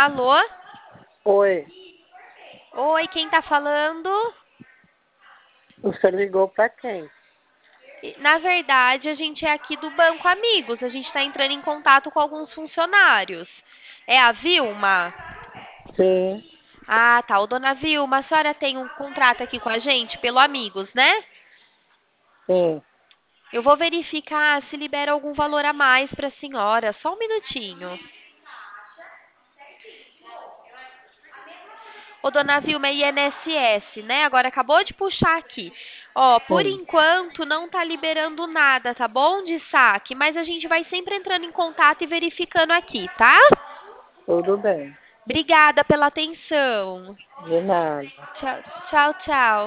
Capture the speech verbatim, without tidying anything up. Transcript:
Alô? Oi, Oi, quem tá falando? você ligou pra quem? Na verdade, a gente é aqui do Banco Amigos. A gente está entrando em contato com alguns funcionários. É a Vilma? Sim, Ah, tá. Ô, dona Vilma, a senhora tem um contrato aqui com a gente pelo Amigos, né? sim. Eu vou verificar se libera algum valor a mais para a senhora. Só um minutinho. Ô, dona Vilma, é I N S S, né? Agora acabou de puxar aqui. Ó, por Sim, enquanto não tá liberando nada, tá bom? De saque, mas a gente vai sempre entrando em contato e verificando aqui, tá? tudo bem. Obrigada pela atenção. De nada. Tchau, tchau, tchau.